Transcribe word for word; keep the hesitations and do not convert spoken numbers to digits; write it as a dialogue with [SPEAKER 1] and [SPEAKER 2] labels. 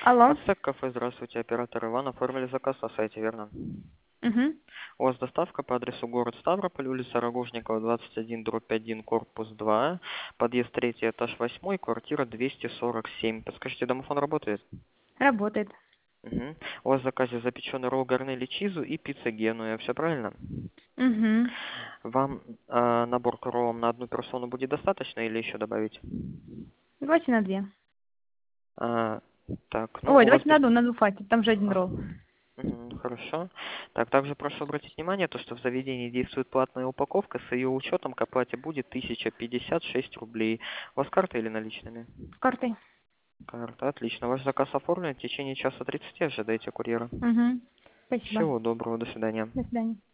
[SPEAKER 1] Алло.
[SPEAKER 2] Ацтек кафе, здравствуйте, оператор Иван. Оформили заказ на сайте, верно?
[SPEAKER 1] Угу.
[SPEAKER 2] У вас доставка по адресу город Ставрополь, улица Рогожникова, двадцать один, дробь один, корпус два, подъезд третий, этаж восьмой, квартира двести сорок семь. Подскажите, домофон работает?
[SPEAKER 1] Работает.
[SPEAKER 2] Угу. У вас в заказе запеченный ролл гарнели чизу и пицца генуя, все правильно?
[SPEAKER 1] Угу.
[SPEAKER 2] Вам э, набор к роллам на одну персону будет достаточно или еще добавить?
[SPEAKER 1] Давайте на две.
[SPEAKER 2] А, так, ну
[SPEAKER 1] Ой,
[SPEAKER 2] у вас
[SPEAKER 1] давайте на
[SPEAKER 2] без...
[SPEAKER 1] одну, на двух хватит. Там же один ролл.
[SPEAKER 2] Мгм, хорошо. Так, также прошу обратить внимание, то, что в заведении действует платная упаковка, с ее учетом к оплате будет тысяча пятьдесят шесть рублей. У вас карта или наличными?
[SPEAKER 1] С картой.
[SPEAKER 2] Карта, отлично. Ваш заказ оформлен, в течение часа тридцати ожидайте курьера.
[SPEAKER 1] Угу. Спасибо.
[SPEAKER 2] Всего доброго, до свидания.
[SPEAKER 1] До свидания.